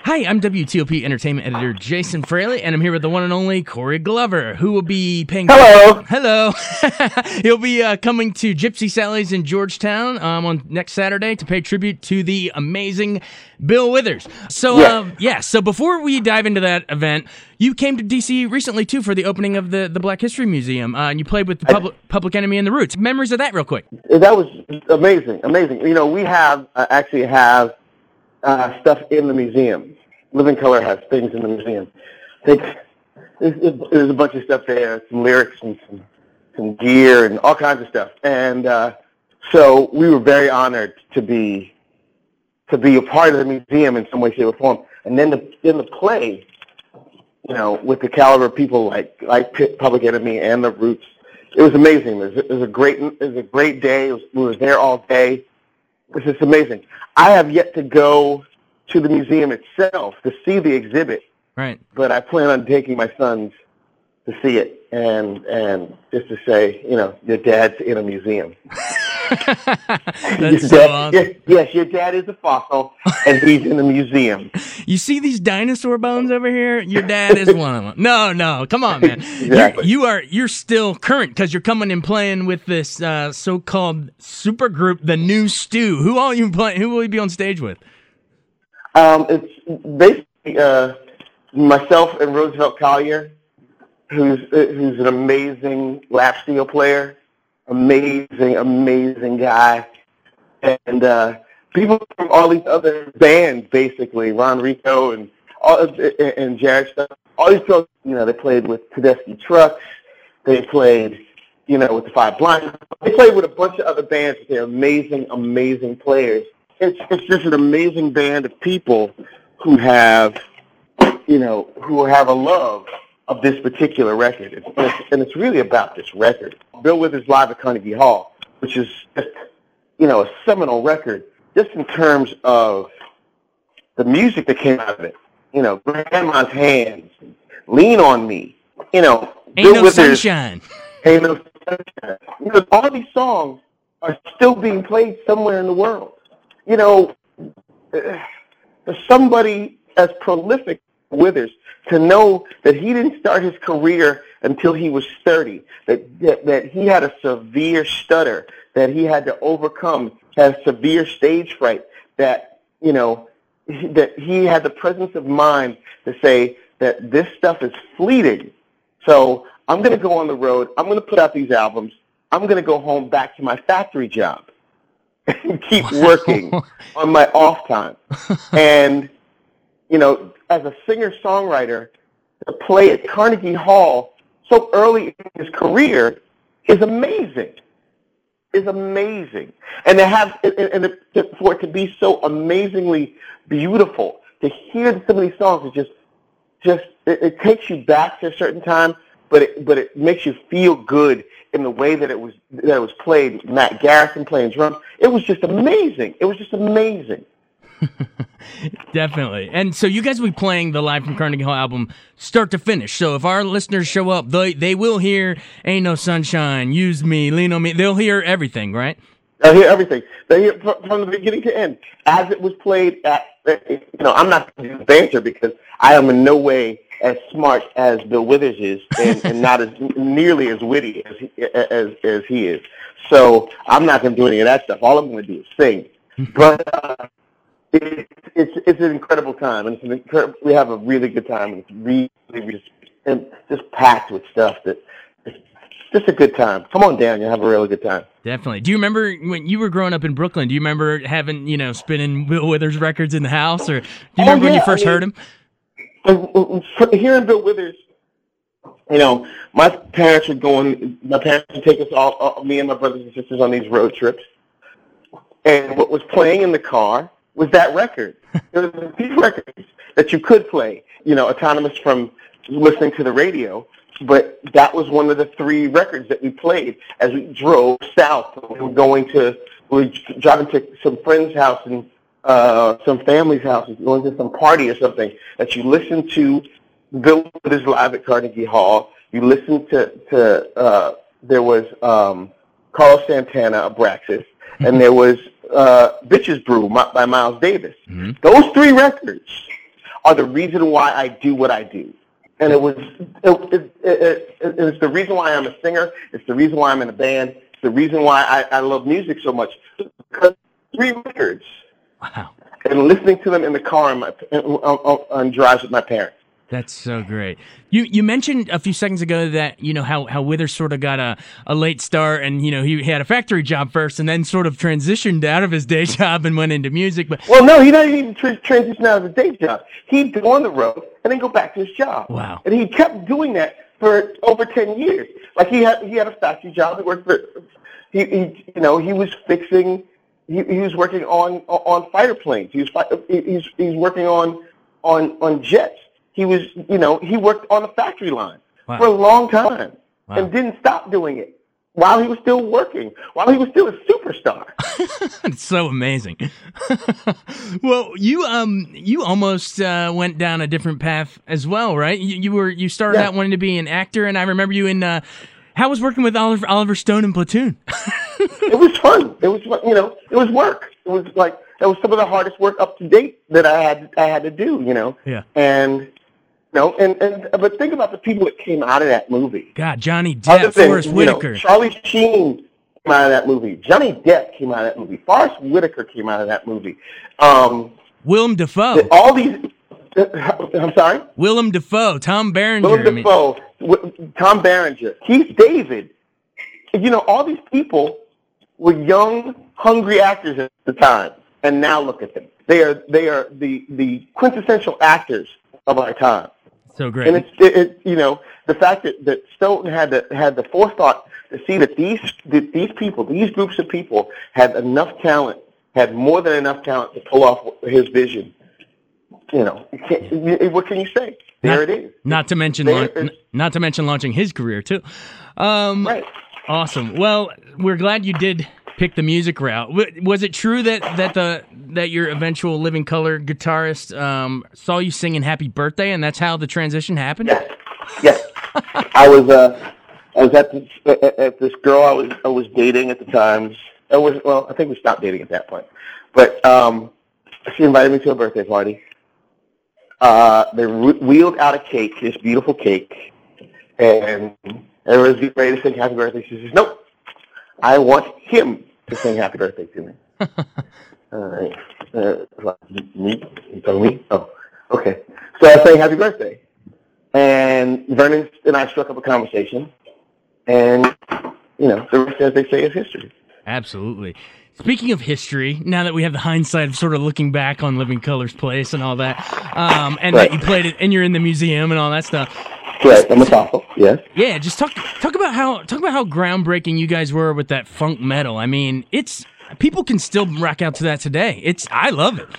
Hi, I'm WTOP Entertainment Editor Jason Fraley, and I'm here with the one and only Corey Glover, who will be paying... Hello! He'll be coming to Gypsy Sally's in Georgetown on next Saturday to pay tribute to the amazing Bill Withers. So, so before we dive into that event, you came to D.C. recently, too, for the opening of the Black History Museum, and you played with the Public Enemy and the Roots. Memories of that real quick. That was amazing. You know, we actually have stuff in the museum. Living Color has things in the museum. There's a bunch of stuff there, some lyrics and some gear and all kinds of stuff. And so we were very honored to be a part of the museum in some way, shape, or form. And then the play, you know, with the caliber of people like Public Enemy and the Roots, it was amazing. It was a great day. We were there all day. It was just amazing. I have yet to go to the museum itself to see the exhibit. Right. But I plan on taking my sons to see it and just to say, you know, your dad's in a museum. That's so awesome. Yes, your dad is a fossil, and he's in a museum. You see these dinosaur bones over here? Your dad is one of them. No, come on, man. Exactly. You're still current because you're coming and playing with this so-called supergroup, the New Stew. Who will you be on stage with? It's basically myself and Roosevelt Collier, who's an amazing lap steel player, amazing guy, and people from all these other bands, basically Ron Rico and Jared Stuff. All these people, you know, they played with Tedeschi Trucks, they played, you know, with the Five Blind. They played with a bunch of other bands. They're amazing players. It's just an amazing band of people who have a love of this particular record. And it's really about this record. Bill Withers Live at Carnegie Hall, which is just, you know, a seminal record, just in terms of the music that came out of it. You know, Grandma's Hands, Lean on Me, you know. Ain't No Sunshine. Ain't No Sunshine. You know, all these songs are still being played somewhere in the world. You know, for somebody as prolific as Withers to know that he didn't start his career until he was 30, that he had a severe stutter, that he had to overcome, had severe stage fright, that, you know, that he had the presence of mind to say that this stuff is fleeting. So I'm going to go on the road. I'm going to put out these albums. I'm going to go home back to my factory job and keep working on my off time. And, you know, as a singer-songwriter, to play at Carnegie Hall so early in his career is amazing. And for it to be so amazingly beautiful, to hear some of these songs, it takes you back to a certain time, but it makes you feel good in the way that it was played. Matt Garrison playing drums. It was just amazing. Definitely. And so you guys will be playing the Live from Carnegie Hall album start to finish. So if our listeners show up, they will hear Ain't No Sunshine, Use Me, Lean on Me. They'll hear everything, right? They'll hear everything. They hear from the beginning to end. As it was played I'm not going to banter because I am in no way as smart as Bill Withers is and not as nearly as witty as he is. So I'm not going to do any of that stuff. All I'm going to do is sing. But it's an incredible time, and we have a really good time, and it's really just packed with stuff that it's just a good time. Come on down, you'll have a really good time. Definitely. Do you remember when you were growing up in Brooklyn? Do you remember having, you know, spinning Bill Withers records in the house, or do you remember when you first heard him? Hearing Bill Withers, you know, my parents would take us all, me and my brothers and sisters, on these road trips, and what was playing in the car was that record. There were these records that you could play, you know, autonomous from listening to the radio, but that was one of the 3 records that we played as we drove south. We were driving to some friend's house and some family's house, going to some party or something, that you listened to Bill Withers Live at Carnegie Hall. You listened to there was Carlos Santana, Abraxas, and there was Bitches Brew by Miles Davis. Mm-hmm. Those 3 records are the reason why I do what I do. And it's the reason why I'm a singer. It's the reason why I'm in a band. It's the reason why I love music so much. Because 3 records. Wow. And listening to them in the car on drives with my parents. That's so great. You mentioned a few seconds ago that, how Withers sort of got a late start, and, he had a factory job first and then sort of transitioned out of his day job and went into music. But well, no, he didn't even transition out of his day job. He'd go on the road and then go back to his job. Wow. And he kept doing that for over 10 years. Like he had a factory job that worked for, he was fixing, he was working on fighter planes. He's working on jets. He was, he worked on the factory line for a long time and didn't stop doing it while he was still working, while he was still a superstar. It's so amazing. Well, you almost went down a different path as well, right? You started out wanting to be an actor, and I remember you in how was working with Oliver Stone in Platoon? It was fun. It was, it was work. It was like that was some of the hardest work up to date that I had to do, Yeah. And but think about the people that came out of that movie. God, Johnny Depp, Forrest Whitaker. Charlie Sheen came out of that movie. Johnny Depp came out of that movie. Forrest Whitaker came out of that movie. Willem Dafoe. All these. I'm sorry? Willem Dafoe, Tom Berenger. Willem Dafoe, Tom Berenger, Keith David. All these people were young, hungry actors at the time, and now look at them. They are the quintessential actors of our time. So great. And it's the fact that Stoughton had the forethought to see that these people, these groups of people, had enough talent, had more than enough talent to pull off his vision. What can you say? There it is. Not to mention launching his career too. Right. Awesome. Well, we're glad you did pick the music route. Was it true that your eventual Living Colour guitarist saw you singing "Happy Birthday" and that's how the transition happened? Yes. I was at this girl I was dating at the time. I think we stopped dating at that point. But she invited me to a birthday party. They wheeled out a cake, this beautiful cake, and everyone's getting ready to sing "Happy Birthday." She says, "Nope. I want him to sing Happy Birthday to me." All right. Me? You told me? Oh, okay. So I sang Happy Birthday. And Vernon and I struck up a conversation. And, the rest, as they say, is history. Absolutely. Speaking of history, now that we have the hindsight of sort of looking back on Living Colour's place and all that, and that you played it and you're in the museum and all that stuff. Right, I'm a fossil, yes. Yeah, just talk about how groundbreaking you guys were with that funk metal. I mean, people can still rock out to that today. I love it.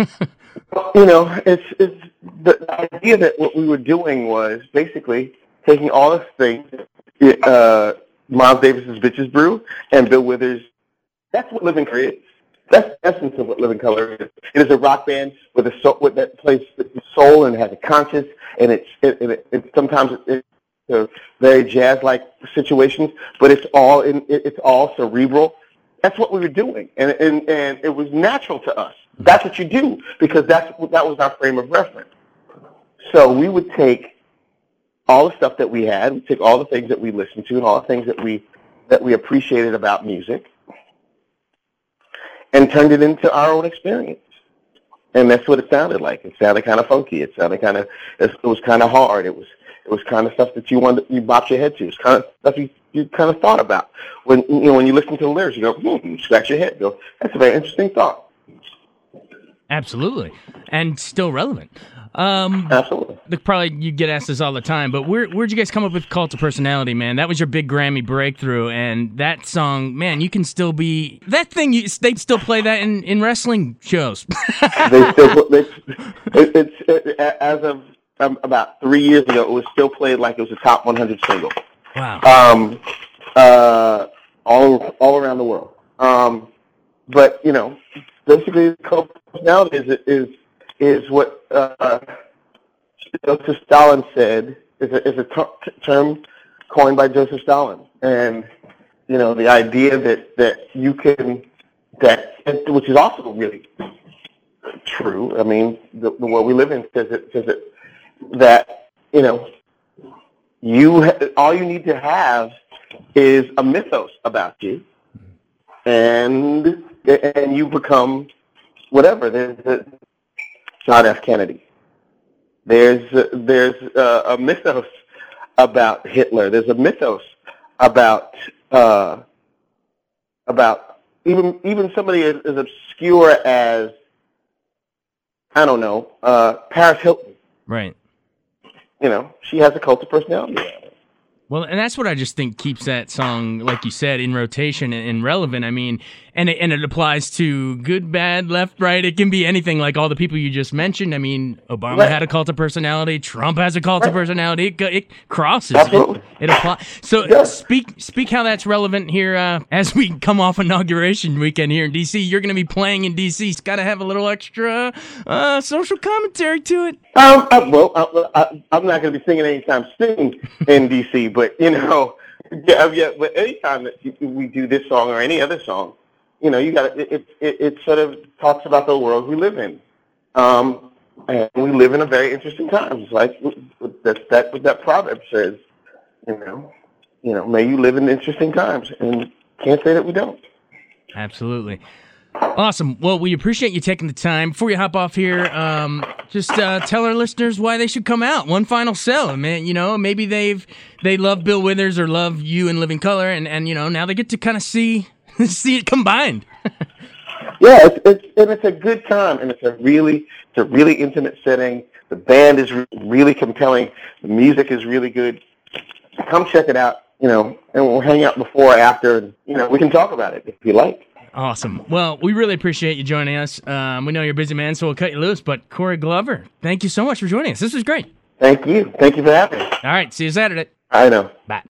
It's the idea that what we were doing was basically taking all the things, Miles Davis's Bitches Brew and Bill Withers. That's what Living Colour is. That's the essence of what Living Colour is. It is a rock band with that plays soul and has a conscience, and it's sometimes very jazz-like situations, but it's all cerebral. That's what we were doing, and it was natural to us. That's what you do because that was our frame of reference. So we would take all the stuff that we had, we'd take all the things that we listened to, and all the things that we appreciated about music, and turned it into our own experience. And that's what it sounded like. It sounded kind of funky. It sounded it was kind of hard. It was kind of stuff that you bopped your head to. It's kind of stuff you kind of thought about. When you listen to the lyrics, you go, you scratch your head. You go, that's a very interesting thought. Absolutely. And still relevant. Absolutely. Probably you get asked this all the time, but where'd you guys come up with Cult of Personality, man? That was your big Grammy breakthrough, and that song, man, you can still be that thing. They still play that in wrestling shows. As of about 3 years ago, it was still played like it was a top 100 single. Wow. All around the world. But basically, Cult of Personality is what Joseph Stalin said is a term coined by Joseph Stalin, and the idea that you can which is also really true. I mean, the world we live in says that, you know, all you need to have is a mythos about you, and you become whatever. There's John F. Kennedy. There's a mythos about Hitler. There's a mythos about even somebody as obscure as, I don't know, Paris Hilton. Right. You know, she has a cult of personality. Well, and that's what I just think keeps that song, like you said, in rotation and relevant. I mean, and it applies to good, bad, left, right. It can be anything, like all the people you just mentioned. I mean, Obama had a cult of personality. Trump has a cult of personality. It crosses. Absolutely. It applies. So speak how that's relevant here as we come off Inauguration Weekend here in D.C. You're going to be playing in D.C. It's got to have a little extra social commentary to it. I'm not going to be singing anytime soon in D.C., but, you know, but anytime that we do this song or any other song, you know, it sort of talks about the world we live in. And we live in a very interesting time. It's like what that proverb says, you know, may you live in interesting times. And can't say that we don't. Absolutely. Awesome. Well, we appreciate you taking the time. Before you hop off here, just tell our listeners why they should come out. One final sell. Man, you know, maybe they love Bill Withers or love you in Living Color, and you know, now they get to kind of see it combined. Yeah, it's a good time, and it's a really intimate setting. The band is really compelling. The music is really good. Come check it out, you know, and we'll hang out before or after, and, you know, we can talk about it if you like. Awesome. Well, we really appreciate you joining us. We know you're a busy man, so we'll cut you loose. But Corey Glover, thank you so much for joining us. This was great. Thank you. Thank you for having me. All right. See you Saturday. I know. Bye.